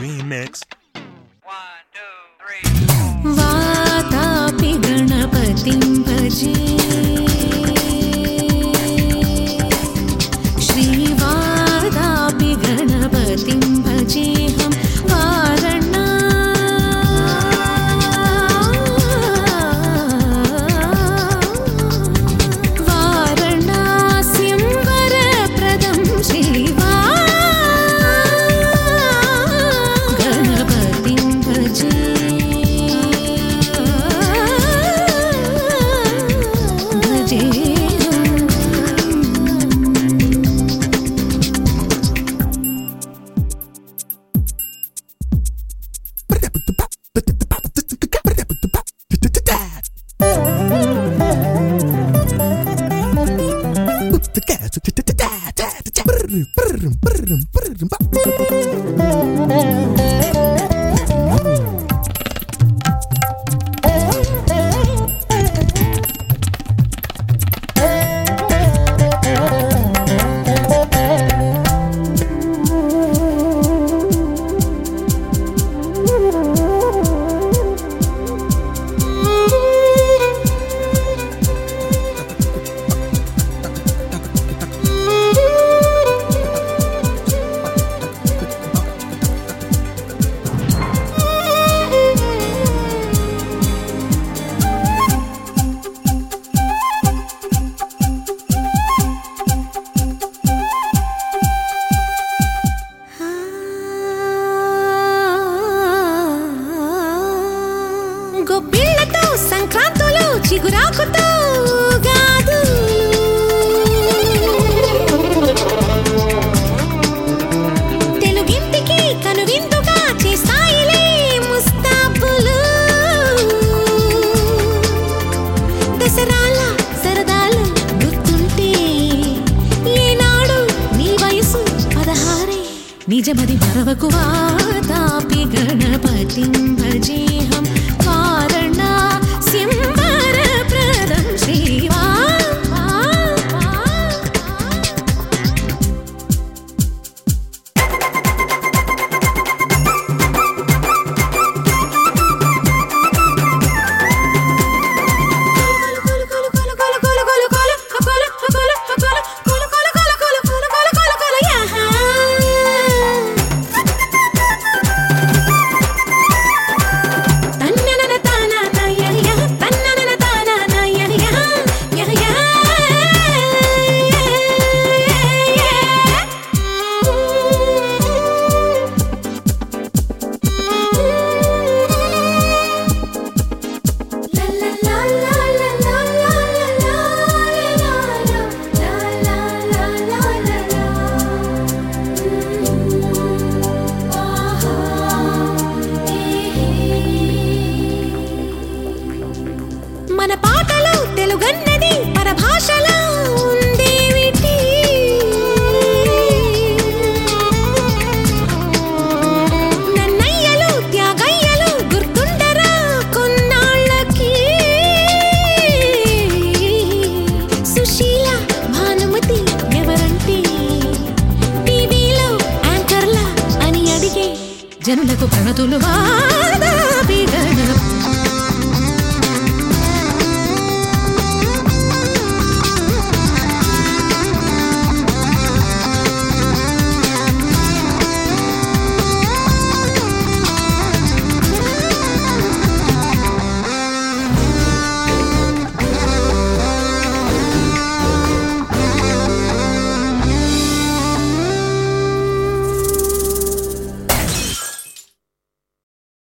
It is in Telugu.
remix. 1, 2, 3. वातापि गणपतिं भजे श्रीवादापि गणपतिं भजेऽहं वारणास्यं वरप्रदं गणपतिं भजे గొబ్బిళ్ళతో సంక్రాంతులు చిగురాకుతో గాదులు తెలుగింటికి కనువిందుగా చేస్తాయిలే ముస్తాబులు దసరాల సరదాలు గుర్తుంటే ఏనాడు నీ వయసు 16 నిజమది మరవకు వాతాపి గణపతిం భజేహం వారణాస్యం వరప్రదం మన పాటలో తెలుగన్నది పరభాషలో ఉందేమిటి నన్నయ్యలు త్యాగయ్యలు గుర్తుండరా కొన్నాళ్ళకి సుశీల భానుమతి ఎవరంటే టీవీలో యాంకర్లా అని అడిగే జనులకు ప్రణతులు వాదా